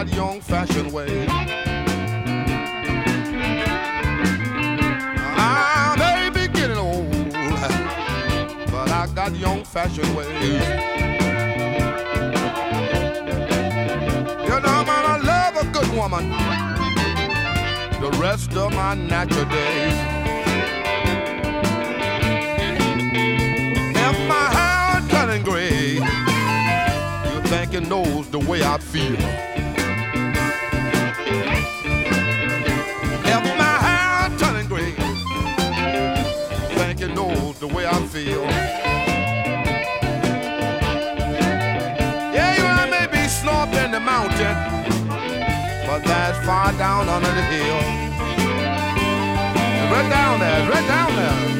got young fashioned ways. I may be getting old, but I got young fashioned ways. You know, man, I love a good woman the rest of my natural days. If my hair turning gray, you think it knows the way I feel. If my hair turning gray, you think it knows the way I feel. Yeah, you may be snow up in the mountain, but that's far down under the hill. Right down there, right down there.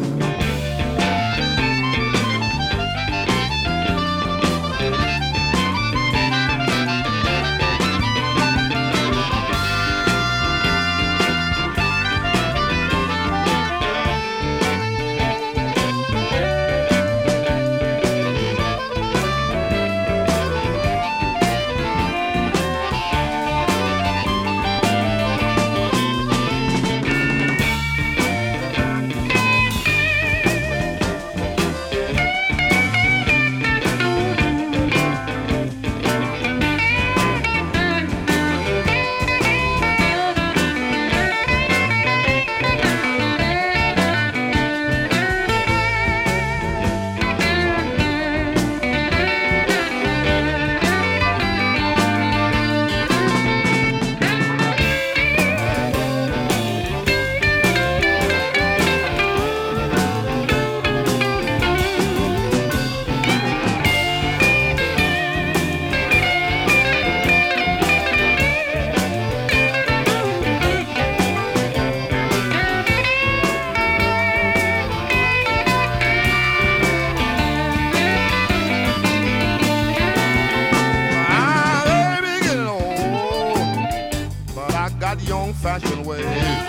Young fashioned ways.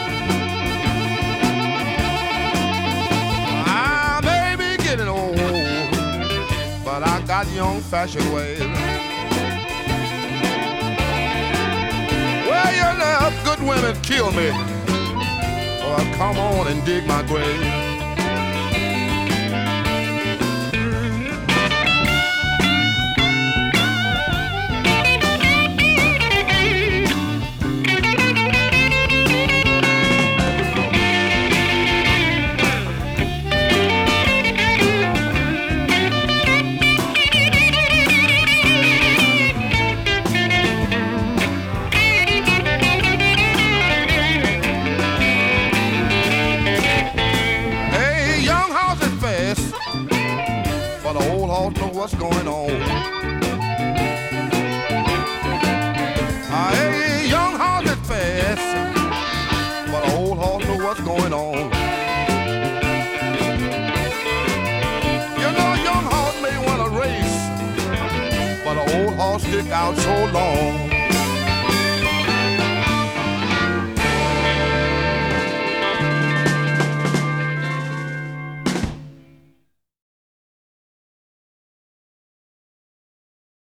I may be getting old, but I got young fashioned ways. Well, you know, good women kill me. Well, come on and dig my grave. Know what's going on. Hey, young horse is fast, but an old horse know what's going on. You know, young horse may want to race, but an old horse stick out so long.